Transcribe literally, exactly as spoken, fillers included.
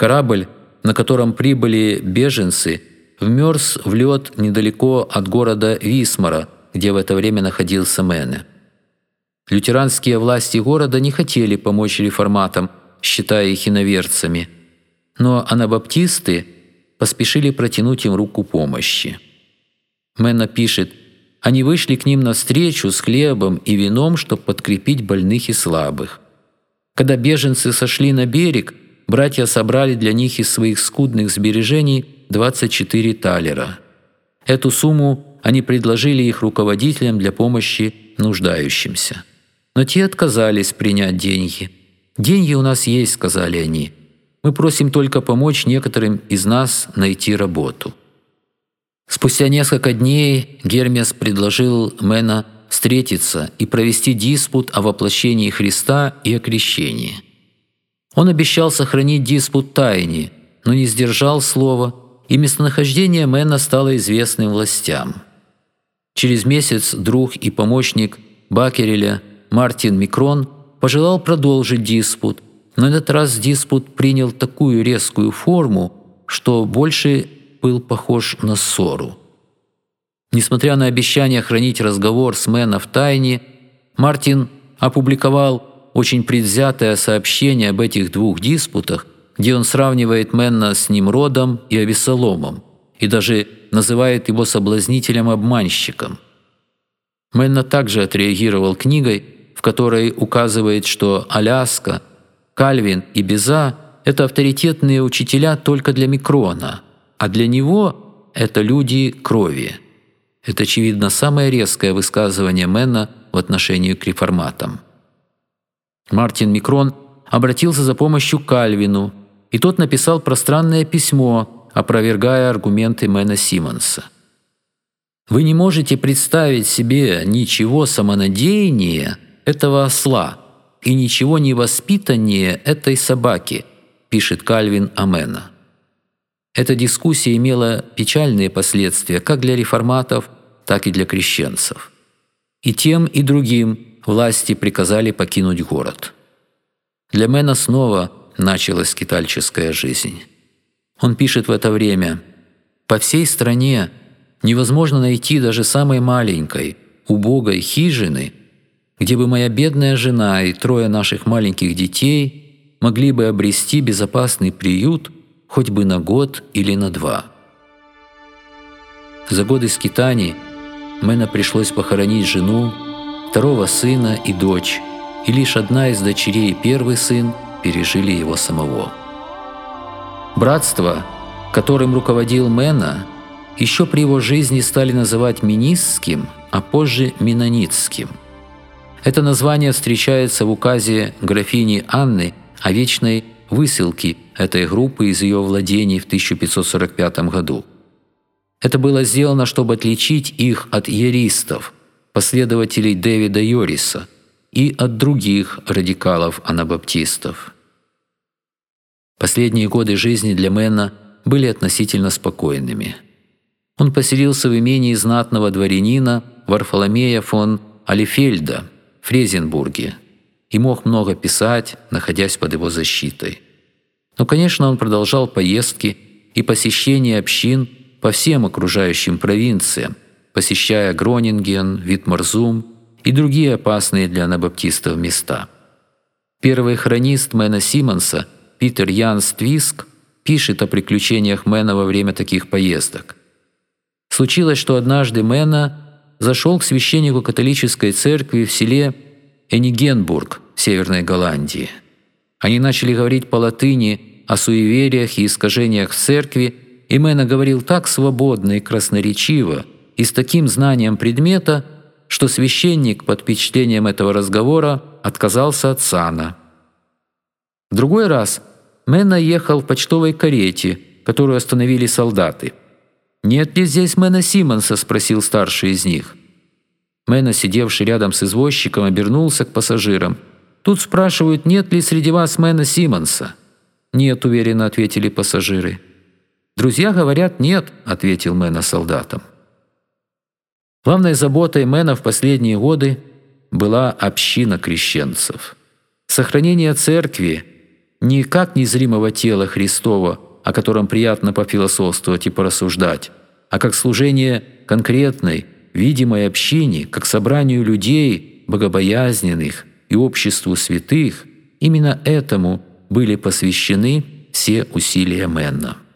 Корабль, на котором прибыли беженцы, вмерз в лед недалеко от города Висмара, где в это время находился Мене. Лютеранские власти города не хотели помочь реформатам, считая их иноверцами, но анабаптисты поспешили протянуть им руку помощи. Менна пишет: «Они вышли к ним навстречу с хлебом и вином, чтобы подкрепить больных и слабых. Когда беженцы сошли на берег, братья собрали для них из своих скудных сбережений двадцать четыре талера. Эту сумму они предложили их руководителям для помощи нуждающимся. Но те отказались принять деньги. «Деньги у нас есть», — сказали они. «Мы просим только помочь некоторым из нас найти работу». Спустя несколько дней Гермес предложил Менна встретиться и провести диспут о воплощении Христа и о крещении. Он обещал сохранить диспут в тайне, но не сдержал слова, и местонахождение Менна стало известным властям. Через месяц друг и помощник Баккереля Мартин Микрон пожелал продолжить диспут, но этот раз диспут принял такую резкую форму, что больше был похож на ссору. Несмотря на обещание хранить разговор с Менна в тайне, Мартин опубликовал очень предвзятое сообщение об этих двух диспутах, где он сравнивает Менна с Нимродом и Авессаломом и даже называет его соблазнителем-обманщиком. Менна также отреагировал книгой, в которой указывает, что Аляска, Кальвин и Беза – это авторитетные учителя только для Микрона, а для него это люди крови. Это, очевидно, самое резкое высказывание Менна в отношении к реформатам. Мартин Микрон обратился за помощью к Кальвину, и тот написал пространное письмо, опровергая аргументы Менна Симонса. «Вы не можете представить себе ничего самонадеяннее этого осла и ничего невоспитаннее этой собаки», пишет Кальвин о Менна. Эта дискуссия имела печальные последствия как для реформатов, так и для крещенцев. И тем, и другим власти приказали покинуть город. Для Менна снова началась скитальческая жизнь. Он пишет в это время: «По всей стране невозможно найти даже самой маленькой, убогой хижины, где бы моя бедная жена и трое наших маленьких детей могли бы обрести безопасный приют хоть бы на год или на два». За годы скитаний Менна пришлось похоронить жену, второго сына и дочь, и лишь одна из дочерей и первый сын пережили его самого. Братство, которым руководил Менна, еще при его жизни стали называть Министским, а позже Менонитским. Это название встречается в указе графини Анны о вечной высылке этой группы из ее владений в тысяча пятьсот сорок пятом году. Это было сделано, чтобы отличить их от иеристов, последователей Дэвида Йориса, и от других радикалов-анабаптистов. Последние годы жизни для Менна были относительно спокойными. Он поселился в имении знатного дворянина Варфоломея фон Алефельда в Фрезенбурге и мог много писать, находясь под его защитой. Но, конечно, он продолжал поездки и посещение общин по всем окружающим провинциям, посещая Гронинген, Витмарзум и другие опасные для анабаптистов места. Первый хронист Менна Симонса Питер Янс Твиск пишет о приключениях Менна во время таких поездок. Случилось, что однажды Менна зашел к священнику католической церкви в селе Энигенбург в Северной Голландии. Они начали говорить по-латыни о суевериях и искажениях в церкви, и Менна говорил так свободно и красноречиво и с таким знанием предмета, что священник под впечатлением этого разговора отказался от сана. В другой раз Менна ехал в почтовой карете, которую остановили солдаты. «Нет ли здесь Менна Симонса?» – спросил старший из них. Менна, сидевший рядом с извозчиком, обернулся к пассажирам. «Тут спрашивают, нет ли среди вас Менна Симонса?» «Нет», – уверенно ответили пассажиры. «Друзья говорят, нет», – ответил Менна солдатам. Главной заботой Менна в последние годы была община крещенцев. Сохранение церкви не как незримого тела Христова, о котором приятно пофилософствовать и порассуждать, а как служение конкретной, видимой общине, как собранию людей, богобоязненных и обществу святых, именно этому были посвящены все усилия Мэнна.